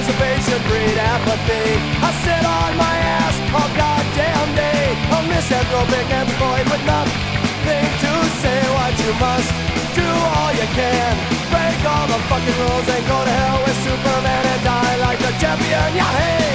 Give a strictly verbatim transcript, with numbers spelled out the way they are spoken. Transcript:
anticipation breed apathy. I sit on my ass all goddamn day, a misanthropic anthropoid with nothing to say. What you must do all you can, break all the fucking rules and go to hell with Superman and die like a champion. Yeah, hey!